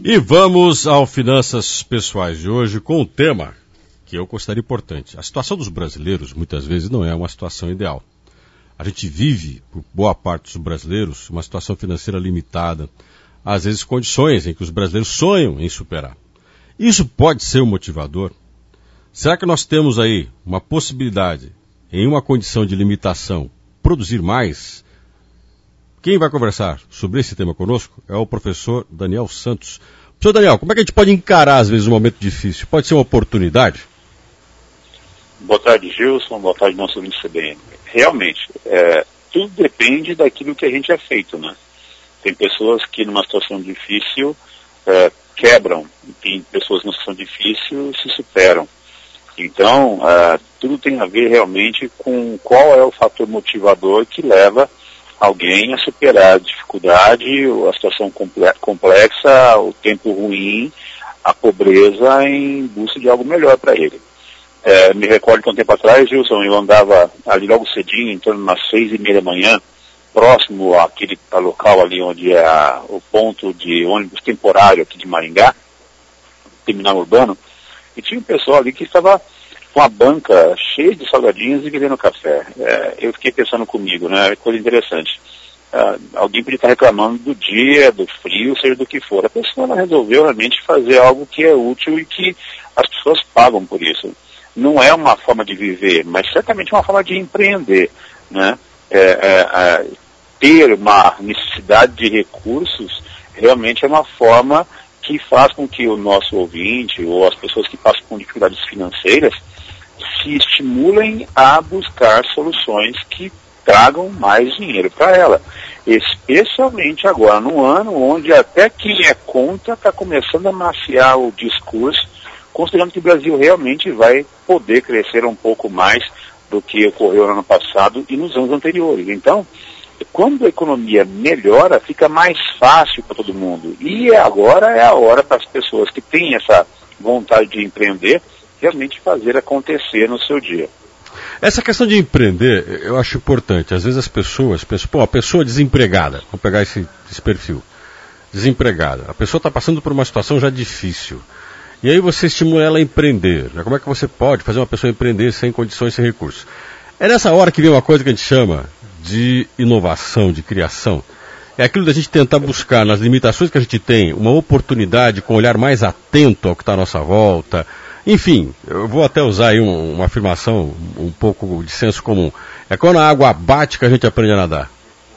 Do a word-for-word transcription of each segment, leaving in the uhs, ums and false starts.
E vamos ao Finanças Pessoais de hoje com um tema que eu considero importante. A situação dos brasileiros, muitas vezes, não é uma situação ideal. A gente vive, por boa parte dos brasileiros, uma situação financeira limitada, às vezes condições em que os brasileiros sonham em superar. Isso pode ser um motivador? Será que nós temos aí uma possibilidade, em uma condição de limitação, produzir mais? Quem vai conversar sobre esse tema conosco é o professor Daniel Santos. Professor Daniel, como é que a gente pode encarar, às vezes, um momento difícil? Pode ser uma oportunidade? Boa tarde, Gilson. Boa tarde, nosso ouvinte C B N. Realmente, é, tudo depende daquilo que a gente é feito, né? Tem pessoas que, numa situação difícil, é, quebram. Tem pessoas numa situação difícil se superam. Então, uh, tudo tem a ver realmente com qual é o fator motivador que leva alguém a superar a dificuldade, a situação complexa, o tempo ruim, a pobreza em busca de algo melhor para ele. É, me recordo que um tempo atrás, Gilson, eu andava ali logo cedinho, em torno de umas seis e meia da manhã, próximo àquele local ali onde é a, o ponto de ônibus temporário aqui de Maringá, terminal urbano, e tinha um pessoal ali que estava com a banca cheia de salgadinhos e vendendo café. É, eu fiquei pensando comigo, né? Coisa interessante. Uh, alguém podia estar reclamando do dia, do frio, seja do que for. A pessoa ela resolveu realmente fazer algo que é útil e que as pessoas pagam por isso. Não é uma forma de viver, mas certamente uma forma de empreender, né? É, é, é, ter uma necessidade de recursos realmente é uma forma que faz com que o nosso ouvinte ou as pessoas que passam por dificuldades financeiras se estimulem a buscar soluções que tragam mais dinheiro para ela. Especialmente agora, num ano onde até quem é contra está começando a maciar o discurso, considerando que o Brasil realmente vai poder crescer um pouco mais do que ocorreu no ano passado e nos anos anteriores. Então, quando a economia melhora, fica mais fácil para todo mundo. E agora é a hora para as pessoas que têm essa vontade de empreender, realmente fazer acontecer no seu dia. Essa questão de empreender, eu acho importante. Às vezes as pessoas pensam, pô, a pessoa desempregada, vamos pegar esse, esse perfil, desempregada, a pessoa está passando por uma situação já difícil. E aí você estimula ela a empreender. Como é que você pode fazer uma pessoa empreender sem condições, sem recursos? É nessa hora que vem uma coisa que a gente chama de inovação, de criação. É aquilo da gente tentar buscar, nas limitações que a gente tem, uma oportunidade com um olhar mais atento ao que está à nossa volta. Enfim, eu vou até usar aí um, uma afirmação um pouco de senso comum. É quando a água bate que a gente aprende a nadar.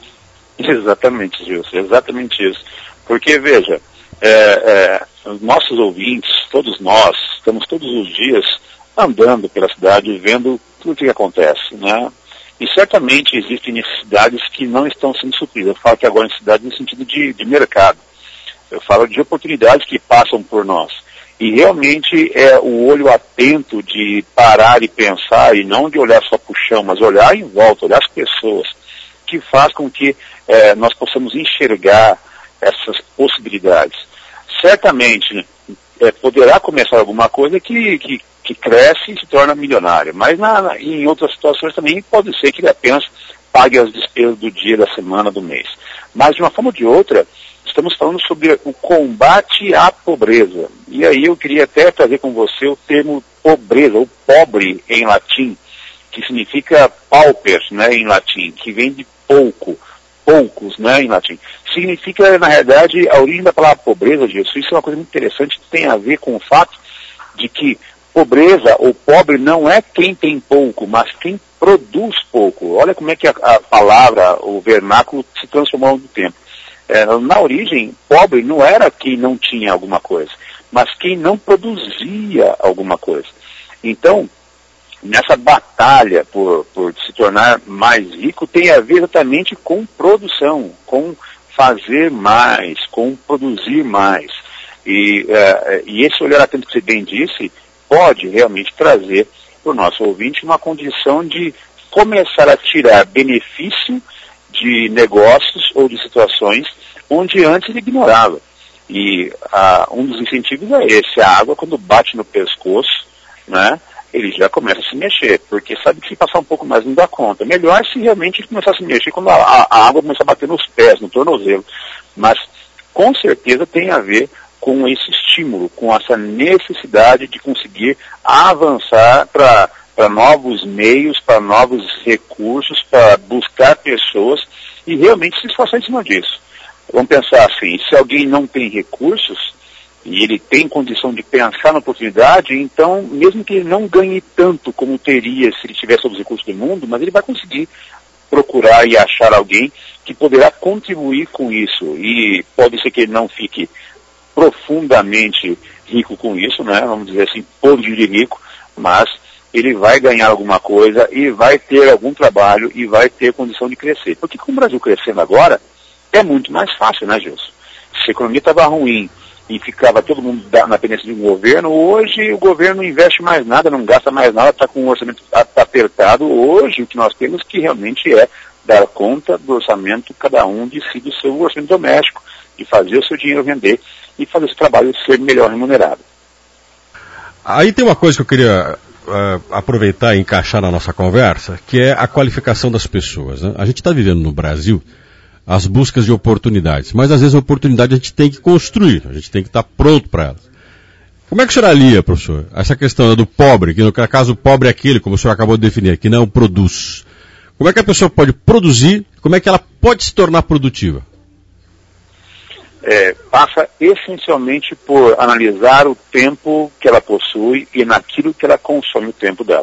Exatamente, Gilson, exatamente isso. Porque, veja, é, é, nossos ouvintes, todos nós, estamos todos os dias andando pela cidade, vendo tudo o que acontece, né? E certamente existem necessidades que não estão sendo supridas. Eu falo que agora necessidades no sentido de, de mercado. Eu falo de oportunidades que passam por nós. E realmente é o olho atento de parar e pensar, e não de olhar só para o chão, mas olhar em volta, olhar as pessoas, que faz com que é, nós possamos enxergar essas possibilidades. Certamente é, poderá começar alguma coisa que, que, que cresce e se torna milionário, mas na, na, em outras situações também pode ser que ele apenas pague as despesas do dia, da semana, do mês. Mas de uma forma ou de outra, estamos falando sobre o combate à pobreza. E aí eu queria até trazer com você o termo pobreza, ou pobre em latim, que significa pauper, né, em latim, que vem de pouco, poucos, né, em latim. Significa, na realidade, a origem da palavra pobreza, Gilson, isso é uma coisa muito interessante, que tem a ver com o fato de que pobreza ou pobre não é quem tem pouco, mas quem produz pouco. Olha como é que a, a palavra, o vernáculo se transformou no tempo. É, na origem, pobre não era quem não tinha alguma coisa, mas quem não produzia alguma coisa. Então, nessa batalha por, por se tornar mais rico, tem a ver exatamente com produção, com fazer mais, com produzir mais. E, uh, e esse olhar atento que você bem disse, pode realmente trazer para o nosso ouvinte uma condição de começar a tirar benefício de negócios ou de situações onde antes ele ignorava. E ah, um dos incentivos é esse: a água, quando bate no pescoço, né, ele já começa a se mexer, porque sabe que se passar um pouco mais não dá conta. Melhor se realmente ele começar a se mexer quando a, a água começar a bater nos pés, no tornozelo. Mas com certeza tem a ver com esse estímulo, com essa necessidade de conseguir avançar para para novos meios, para novos recursos, para buscar pessoas e realmente se esforçar em cima disso. Vamos pensar assim, se alguém não tem recursos e ele tem condição de pensar na oportunidade, então, mesmo que ele não ganhe tanto como teria se ele tivesse os recursos do mundo, mas ele vai conseguir procurar e achar alguém que poderá contribuir com isso. E pode ser que ele não fique profundamente rico com isso, né? Vamos dizer assim, podre de rico, mas ele vai ganhar alguma coisa e vai ter algum trabalho e vai ter condição de crescer. Porque com o Brasil crescendo agora, é muito mais fácil, né, Gilson? Se a economia estava ruim e ficava todo mundo na dependência de um governo, hoje o governo não investe mais nada, não gasta mais nada, está com o orçamento apertado. Hoje o que nós temos que realmente é dar conta do orçamento, cada um de si, do seu orçamento doméstico, de fazer o seu dinheiro render e fazer esse trabalho ser melhor remunerado. Aí tem uma coisa que eu queria uh, aproveitar e encaixar na nossa conversa, que é a qualificação das pessoas, né? A gente está vivendo no Brasil as buscas de oportunidades, mas às vezes a oportunidade a gente tem que construir, a gente tem que estar pronto para elas. Como é que o senhor alia, professor, essa questão do pobre, que no caso o pobre é aquele, como o senhor acabou de definir, que não produz. Como é que a pessoa pode produzir, como é que ela pode se tornar produtiva? É, passa essencialmente por analisar o tempo que ela possui e naquilo que ela consome o tempo dela.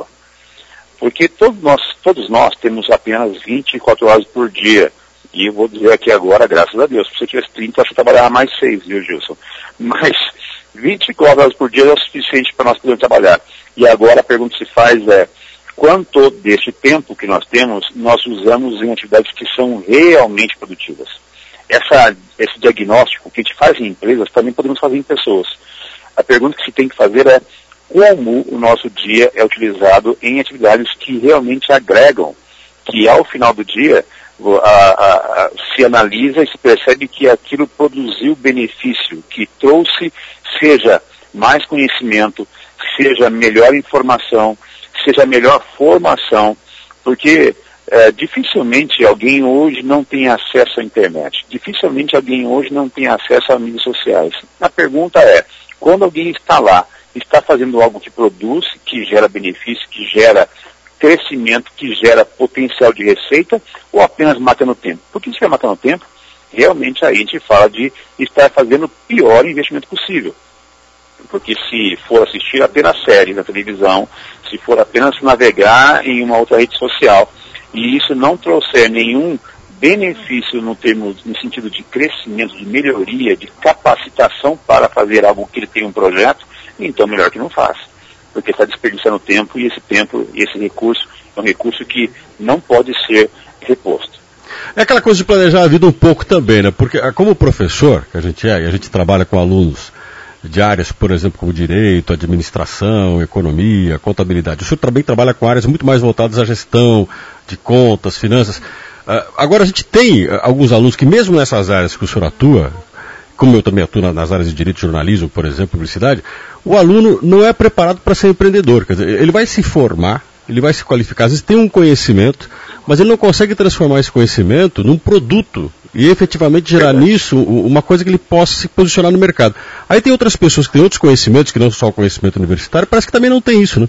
Porque todos nós, todos nós temos apenas vinte e quatro horas por dia. E eu vou dizer aqui agora, graças a Deus, se você tivesse trinta, você trabalhava mais seis, viu, Gilson? Mas vinte e quatro horas por dia é o suficiente para nós podermos trabalhar. E agora a pergunta que se faz é, quanto deste tempo que nós temos, nós usamos em atividades que são realmente produtivas? Essa, esse diagnóstico que a gente faz em empresas, também podemos fazer em pessoas. A pergunta que se tem que fazer é como o nosso dia é utilizado em atividades que realmente agregam, que ao final do dia a, a, a, se analisa e se percebe que aquilo produziu benefício, que trouxe, seja mais conhecimento, seja melhor informação, seja melhor formação, porque é, dificilmente alguém hoje não tem acesso à internet, dificilmente alguém hoje não tem acesso às mídias sociais. A pergunta é, quando alguém está lá, está fazendo algo que produz, que gera benefício, que gera crescimento, que gera potencial de receita, ou apenas matando tempo? Porque se estiver matando tempo, realmente aí a gente fala de estar fazendo o pior investimento possível. Porque se for assistir apenas séries na televisão, se for apenas navegar em uma outra rede social, e isso não trouxer nenhum benefício no termo, no sentido de crescimento, de melhoria, de capacitação para fazer algo que ele tem um projeto, então melhor que não faça. Porque está desperdiçando tempo, e esse tempo, esse recurso, é um recurso que não pode ser reposto. É aquela coisa de planejar a vida um pouco também, né? Porque como professor, que a gente é, e a gente trabalha com alunos de áreas, por exemplo, como direito, administração, economia, contabilidade. O senhor também trabalha com áreas muito mais voltadas à gestão de contas, finanças. Uh, agora a gente tem uh, alguns alunos que mesmo nessas áreas que o senhor atua, como eu também atuo nas áreas de direito, jornalismo, por exemplo, publicidade, o aluno não é preparado para ser empreendedor. Quer dizer, ele vai se formar, ele vai se qualificar, às vezes tem um conhecimento, mas ele não consegue transformar esse conhecimento num produto e efetivamente gerar Verdade. nisso uma coisa que ele possa se posicionar no mercado. Aí tem outras pessoas que têm outros conhecimentos, que não só o conhecimento universitário, parece que também não tem isso, né?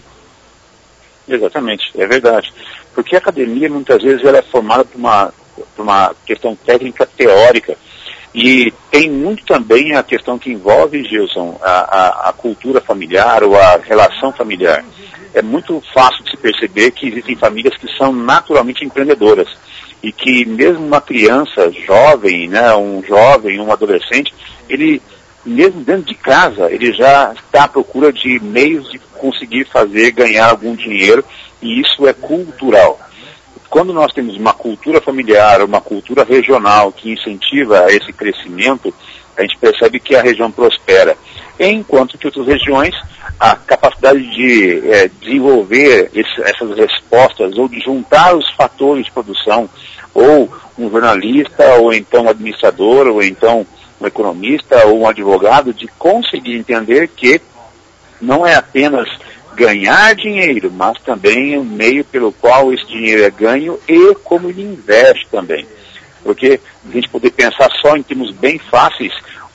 Exatamente, é verdade. Porque a academia, muitas vezes, ela é formada por uma, por uma questão técnica teórica. E tem muito também a questão que envolve, Gilson, a, a, a cultura familiar ou a relação familiar. É muito fácil de se perceber que existem famílias que são naturalmente empreendedoras. E que mesmo uma criança jovem, né, um jovem, um adolescente, ele, mesmo dentro de casa, ele já está à procura de meios de conseguir fazer, ganhar algum dinheiro, e isso é cultural. Quando nós temos uma cultura familiar, uma cultura regional que incentiva esse crescimento, a gente percebe que a região prospera. Enquanto que outras regiões, a capacidade de é, desenvolver esse, essas respostas ou de juntar os fatores de produção, ou um jornalista, ou então um administrador, ou então um economista, ou um advogado, de conseguir entender que não é apenas ganhar dinheiro, mas também o meio pelo qual esse dinheiro é ganho e como ele investe também. Porque a gente poder pensar só em termos bem fáceis,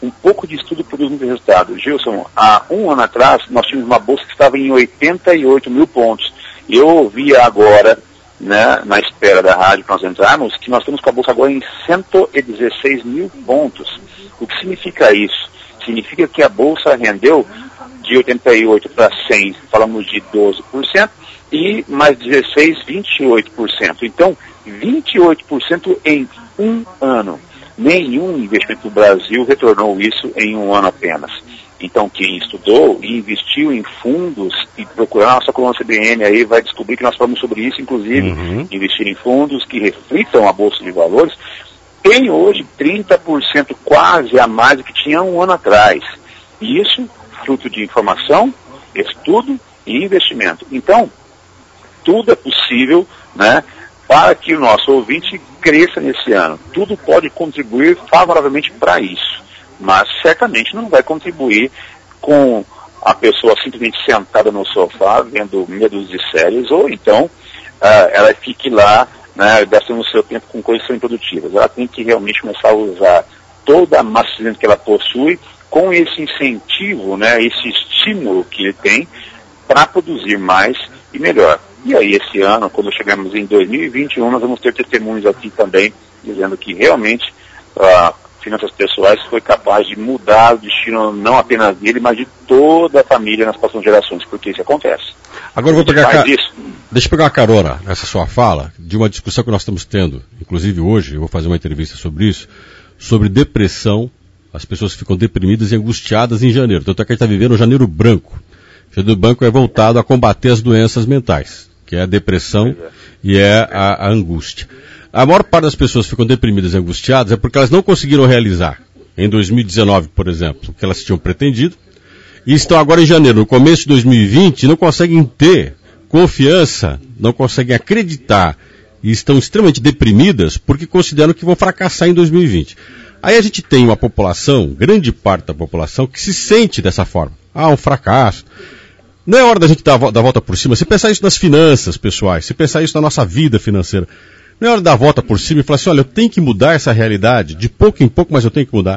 um pouco de estudo produz muito resultado. Gilson, há um ano atrás, nós tínhamos uma bolsa que estava em oitenta e oito mil pontos. Eu ouvia agora, né, na espera da rádio para nós entrarmos, que nós estamos com a bolsa agora em cento e dezesseis mil pontos. O que significa isso? Significa que a bolsa rendeu de oitenta e oito para cem, falamos de doze por cento, e mais dezesseis, vinte e oito por cento. Então, vinte e oito por cento em um ano. Nenhum investimento do Brasil retornou isso em um ano apenas. Então, quem estudou e investiu em fundos e procurar a nossa coluna C B N aí vai descobrir que nós falamos sobre isso, inclusive, uhum. investir em fundos que reflitam a Bolsa de Valores, tem hoje trinta por cento quase a mais do que tinha um ano atrás. E isso, fruto de informação, estudo e investimento. Então, tudo é possível, né, para que o nosso ouvinte cresça nesse ano. Tudo pode contribuir favoravelmente para isso, mas certamente não vai contribuir com a pessoa simplesmente sentada no sofá, vendo medos de séries, ou então uh, ela fique lá, né, gastando o seu tempo com coisas que são improdutivas. Ela tem que realmente começar a usar toda a massa que ela possui com esse incentivo, né, esse estímulo que ele tem para produzir mais e melhor. E aí, esse ano, quando chegarmos em dois mil e vinte e um, nós vamos ter testemunhos aqui também, dizendo que realmente a finanças pessoais foi capaz de mudar o destino não apenas dele, mas de toda a família nas próximas gerações, porque isso acontece. Agora eu vou pegar ca... Deixa eu pegar uma carona nessa sua fala, de uma discussão que nós estamos tendo, inclusive hoje, eu vou fazer uma entrevista sobre isso, sobre depressão, as pessoas ficam deprimidas e angustiadas em janeiro. Tanto é que a gente está vivendo o janeiro branco. O janeiro branco é voltado a combater as doenças mentais, que é a depressão é. e é a, a angústia. A maior parte das pessoas que ficam deprimidas e angustiadas é porque elas não conseguiram realizar, em dois mil e dezenove, por exemplo, o que elas tinham pretendido, e estão agora em janeiro, no começo de dois mil e vinte, e não conseguem ter confiança, não conseguem acreditar, e estão extremamente deprimidas porque consideram que vão fracassar em dois mil e vinte. Aí a gente tem uma população, grande parte da população, que se sente dessa forma. Ah, um fracasso. Não é hora da gente dar a volta por cima. Se pensar isso nas finanças pessoais, se pensar isso na nossa vida financeira, não é hora de dar a volta por cima e falar assim, olha, eu tenho que mudar essa realidade, de pouco em pouco, mas eu tenho que mudar.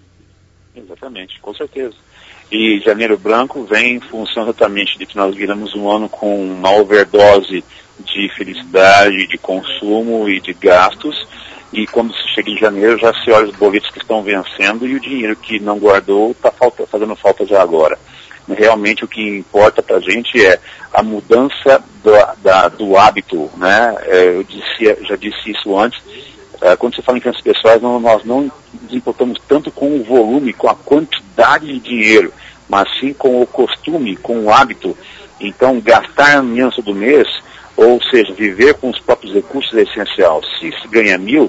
Exatamente, com certeza. E Janeiro Branco vem em função exatamente de que nós viramos um ano com uma overdose de felicidade, de consumo e de gastos, e quando se chega em janeiro já se olha os boletos que estão vencendo e o dinheiro que não guardou está falta, fazendo falta já agora. Realmente o que importa para a gente é a mudança do, da, do hábito, né? Eu disse, já disse isso antes, quando você fala em finanças pessoais, não, nós não nos importamos tanto com o volume, com a quantidade de dinheiro, mas sim com o costume, com o hábito. Então, gastar menos do mês, ou seja, viver com os próprios recursos é essencial. Se se ganha mil,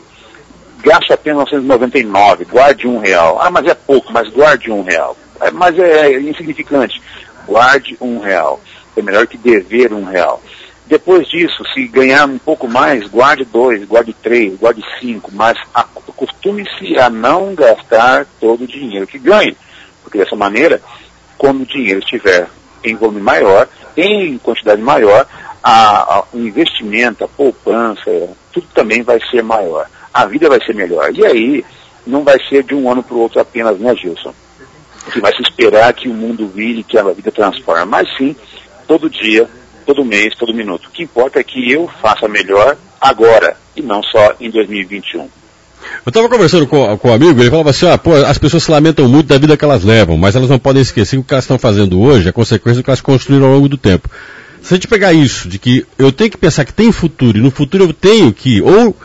gaste apenas novecentos e noventa e nove, guarde um real. Ah, mas é pouco, mas guarde um real. É, mas é insignificante. Guarde um real. É melhor que dever um real. Depois disso, se ganhar um pouco mais, guarde dois, guarde três, guarde cinco, mas acostume-se a não gastar todo o dinheiro que ganhe. Porque dessa maneira, quando o dinheiro estiver em volume maior, em quantidade maior, a, a, o investimento, a poupança, tudo também vai ser maior. A vida vai ser melhor. E aí, não vai ser de um ano para o outro apenas, né, Gilson? Que vai se esperar que o mundo vire, que a vida transforme. Mas sim, todo dia, todo mês, todo minuto. O que importa é que eu faça melhor agora, e não só em dois mil e vinte e um. Eu estava conversando com, com um amigo, ele falava assim, ah, pô, as pessoas se lamentam muito da vida que elas levam, mas elas não podem esquecer que o que elas estão fazendo hoje é consequência do que elas construíram ao longo do tempo. Se a gente pegar isso, de que eu tenho que pensar que tem futuro, e no futuro eu tenho que ou uh, uh,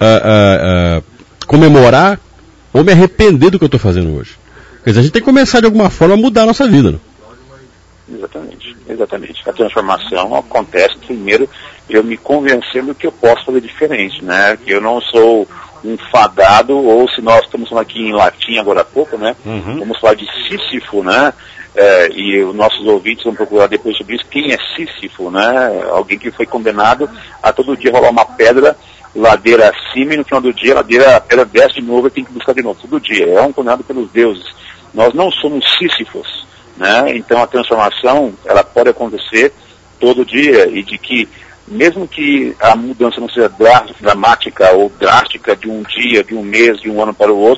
uh, comemorar, ou me arrepender do que eu estou fazendo hoje. Quer dizer, a gente tem que começar de alguma forma a mudar a nossa vida, né? Exatamente, exatamente. A transformação acontece primeiro eu me convencendo que eu posso fazer diferente, né? Que eu não sou um fadado, ou se nós estamos aqui em latim agora há pouco, né? Uhum. Vamos falar de Sísifo, né? É, e os nossos ouvintes vão procurar depois sobre isso, quem é Sísifo, né? Alguém que foi condenado a todo dia rolar uma pedra ladeira acima e no final do dia a ladeira, a pedra desce de novo e tem que buscar de novo, todo dia. É um condenado pelos deuses. Nós não somos Sísifos, né? Então a transformação, ela pode acontecer todo dia, e de que, mesmo que a mudança não seja dramática ou drástica de um dia, de um mês, de um ano para o outro,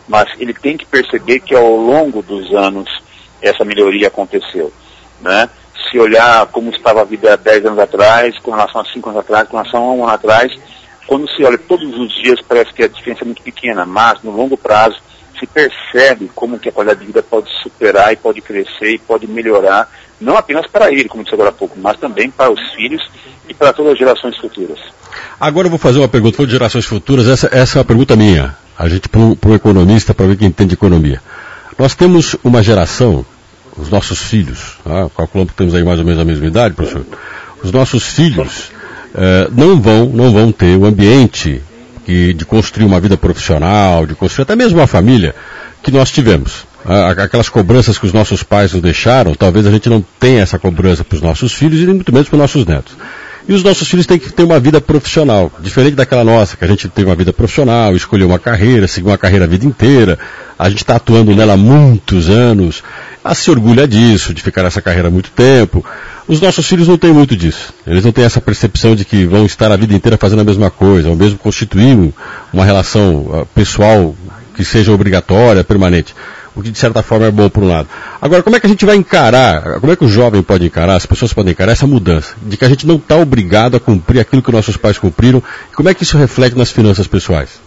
mas ele tem que perceber que ao longo dos anos essa melhoria aconteceu, né? Se olhar como estava a vida há dez anos atrás, com relação a cinco anos atrás, com relação a um ano atrás, quando se olha todos os dias parece que a diferença é muito pequena, mas no longo prazo se percebe como que a qualidade de vida pode superar e pode crescer e pode melhorar, não apenas para ele, como disse agora há pouco, mas também para os filhos e para todas as gerações futuras. Agora eu vou fazer uma pergunta, foi de gerações futuras, essa, essa é uma pergunta minha, a gente para um economista, para ver quem entende economia. Nós temos uma geração, os nossos filhos, ah, calculando que temos aí mais ou menos a mesma idade, professor, os nossos filhos eh, não vão, não vão ter o ambiente que, de construir uma vida profissional, de construir até mesmo uma família que nós tivemos. Ah, aquelas cobranças que os nossos pais nos deixaram, talvez a gente não tenha essa cobrança para os nossos filhos e nem muito menos para os nossos netos. E os nossos filhos têm que ter uma vida profissional, diferente daquela nossa, que a gente tem uma vida profissional, escolheu uma carreira, seguiu uma carreira a vida inteira, a gente está atuando nela há muitos anos, a se orgulha disso, de ficar nessa carreira há muito tempo. Os nossos filhos não têm muito disso. Eles não têm essa percepção de que vão estar a vida inteira fazendo a mesma coisa, ou mesmo constituir uma relação uh, pessoal que seja obrigatória, permanente. O que de certa forma é bom por um lado. Agora, como é que a gente vai encarar, como é que o jovem pode encarar, as pessoas podem encarar essa mudança, de que a gente não está obrigado a cumprir aquilo que nossos pais cumpriram, e como é que isso reflete nas finanças pessoais?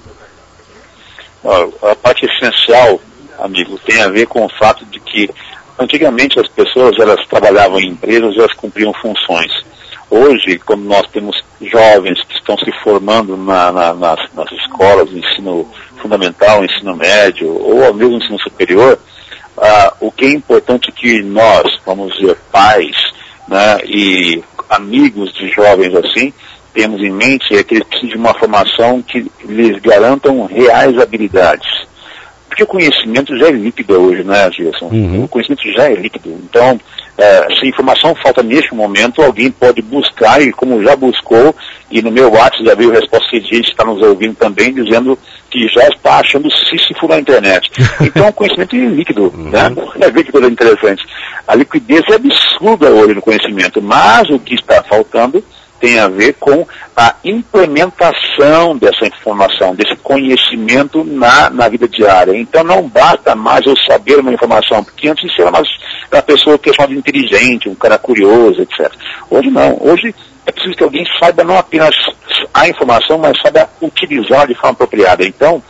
A parte essencial, amigo, tem a ver com o fato de que antigamente as pessoas, elas trabalhavam em empresas, elas cumpriam funções. Hoje, como nós temos jovens que estão se formando na, na, nas, nas escolas, ensino fundamental, ensino médio, ou ao mesmo ensino superior, ah, o que é importante que nós, vamos dizer, pais, né, e amigos de jovens assim, temos em mente é que eles precisam de uma formação que lhes garantam reais habilidades. Porque o conhecimento já é líquido hoje, né, Gilson? Uhum. O conhecimento já é líquido. Então, é, se a informação falta neste momento, alguém pode buscar, e como já buscou, e no meu WhatsApp já veio a resposta de gente que está nos ouvindo também, dizendo que já está achando Sísifo na internet. Então, o conhecimento é líquido, uhum. né? É ver que coisa interessante. A liquidez é absurda hoje no conhecimento, mas o que está faltando tem a ver com a implementação dessa informação, desse conhecimento na, na vida diária. Então não basta mais eu saber uma informação, porque antes isso era uma, uma pessoa que é chamada de inteligente, um cara curioso, etcétera. Hoje não. Hoje é preciso que alguém saiba não apenas a informação, mas saiba utilizar de forma apropriada. Então,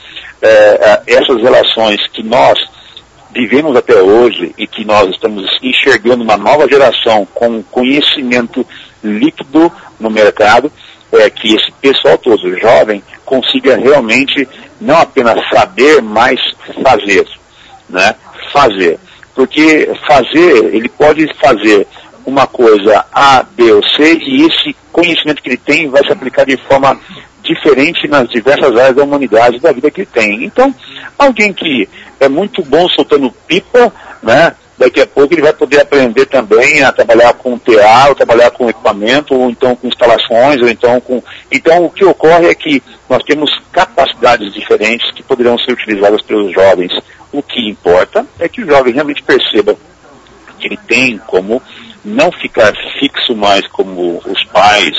é, essas relações que nós vivemos até hoje e que nós estamos enxergando uma nova geração com conhecimento líquido no mercado, é que esse pessoal todo jovem consiga realmente não apenas saber, mas fazer, né? Fazer. Porque fazer, ele pode fazer uma coisa A, B ou C e esse conhecimento que ele tem vai se aplicar de forma diferente nas diversas áreas da humanidade da vida que ele tem. Então, alguém que é muito bom soltando pipa, né? Daqui a pouco ele vai poder aprender também a trabalhar com T A, ou trabalhar com equipamento, ou então com instalações, ou então com... Então o que ocorre é que nós temos capacidades diferentes que poderão ser utilizadas pelos jovens. O que importa é que o jovem realmente perceba que ele tem como não ficar fixo mais como os pais,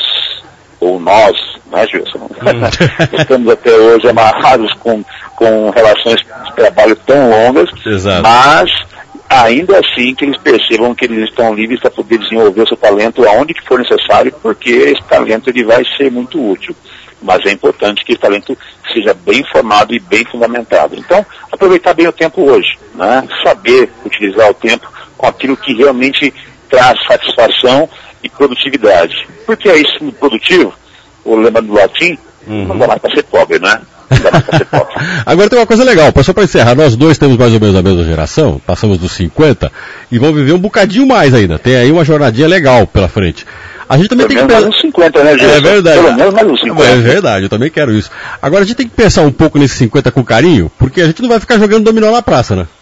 ou nós, né, Gilson? Estamos até hoje amarrados com, com relações de trabalho tão longas, exato. Mas ainda assim que eles percebam que eles estão livres para poder desenvolver o seu talento aonde que for necessário, porque esse talento ele vai ser muito útil. Mas é importante que esse talento seja bem formado e bem fundamentado. Então, aproveitar bem o tempo hoje, né? Saber utilizar o tempo com aquilo que realmente traz satisfação e produtividade. Porque é isso produtivo, o lema do latim, uhum. Não dá mais para ser pobre, né? Agora tem uma coisa legal, só para encerrar, nós dois temos mais ou menos a mesma geração, passamos dos cinquenta e vamos viver um bocadinho mais ainda, tem aí uma jornadinha legal pela frente. A gente também Pelo tem que pensar... mais uns cinquenta, né, Gilson? É verdade. Pelo menos mais uns cinquenta. É verdade, eu também quero isso. Agora a gente tem que pensar um pouco nesses cinquenta com carinho, porque a gente não vai ficar jogando dominó na praça, né?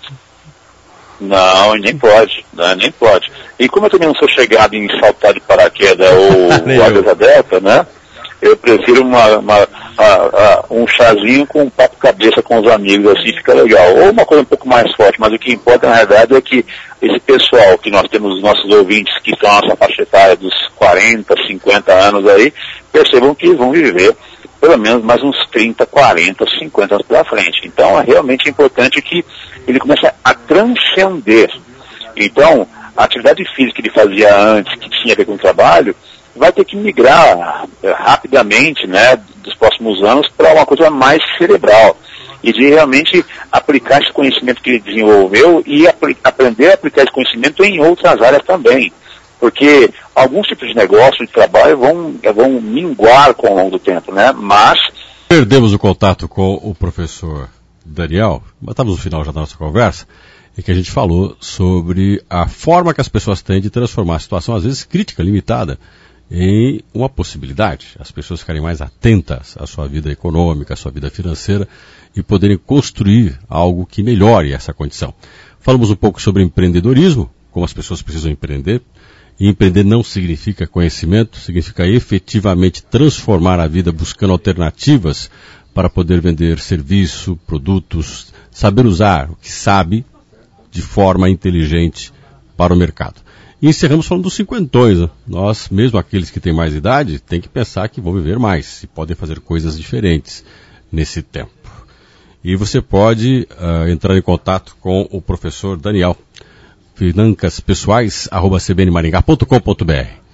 Não, nem pode, né? Nem pode. E como eu também não sou chegado em saltar de paraquedas ou asa delta, né? Eu prefiro uma, uma, a, a, um chazinho com um papo cabeça com os amigos, assim fica legal. Ou uma coisa um pouco mais forte, mas o que importa na verdade é que esse pessoal que nós temos, os nossos ouvintes que estão na nossa faixa etária dos quarenta, cinquenta anos aí, percebam que vão viver pelo menos mais uns trinta, quarenta, cinquenta anos pela frente. Então, é realmente importante que ele comece a transcender. Então, a atividade física que ele fazia antes, que tinha a ver com o trabalho, vai ter que migrar é, rapidamente, né, dos próximos anos, para uma coisa mais cerebral. E de realmente aplicar esse conhecimento que ele desenvolveu e aprender a aplicar esse conhecimento em outras áreas também. Porque alguns tipos de negócio, de trabalho, vão, vão minguar com o longo do tempo, né? Mas... Perdemos o contato com o professor Daniel, mas estamos no final já da nossa conversa, em que a gente falou sobre a forma que as pessoas têm de transformar a situação, às vezes crítica, limitada, em uma possibilidade. As pessoas ficarem mais atentas à sua vida econômica, à sua vida financeira e poderem construir algo que melhore essa condição. Falamos um pouco sobre empreendedorismo, como as pessoas precisam empreender. E empreender não significa conhecimento, significa efetivamente transformar a vida buscando alternativas para poder vender serviço, produtos, saber usar o que sabe de forma inteligente para o mercado. E encerramos falando dos cinquentões. Né? Nós, mesmo aqueles que têm mais idade, tem que pensar que vão viver mais e podem fazer coisas diferentes nesse tempo. E você pode uh, entrar em contato com o professor Daniel. Finanças pessoais, arroba c b n maringá ponto com ponto b r.